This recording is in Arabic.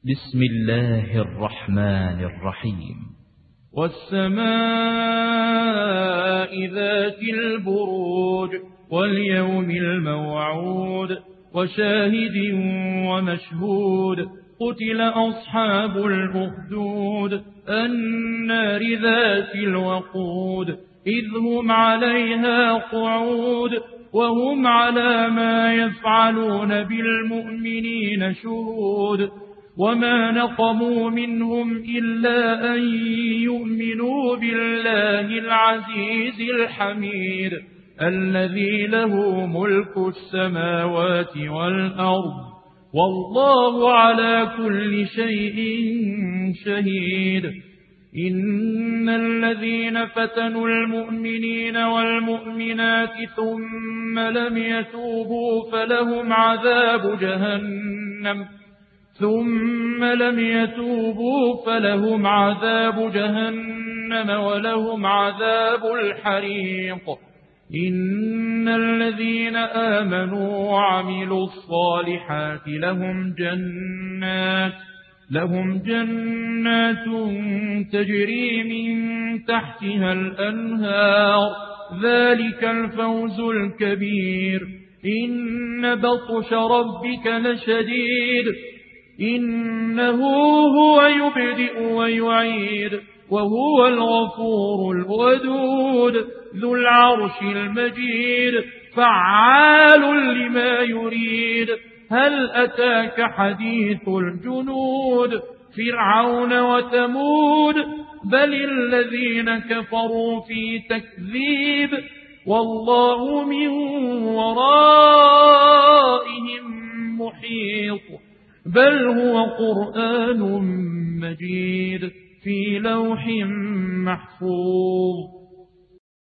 بسم الله الرحمن الرحيم. والسماء ذات البروج واليوم الموعود وشاهد ومشهود قتل أصحاب الأخدود النار ذات الوقود إذ هم عليها قعود وهم على ما يفعلون بالمؤمنين شهود وما نقموا منهم إلا أن يؤمنوا بالله العزيز الحميد الذي له ملك السماوات والأرض والله على كل شيء شهيد. إن الذين فتنوا المؤمنين والمؤمنات ثم لم يتوبوا فلهم عذاب جهنم ولهم عذاب الحريق. إن الذين آمنوا وعملوا الصالحات لهم جنات تجري من تحتها الأنهار ذلك الفوز الكبير. إن بطش ربك لشديد إنه هو يبدئ ويعيد وهو الغفور الودود ذو العرش المجيد فعال لما يريد. هل أتاك حديث الجنود فرعون وثمود بل الذين كفروا في تكذيب والله من ورائهم محيط. بل هو قرآن مجيد في لوح محفوظ.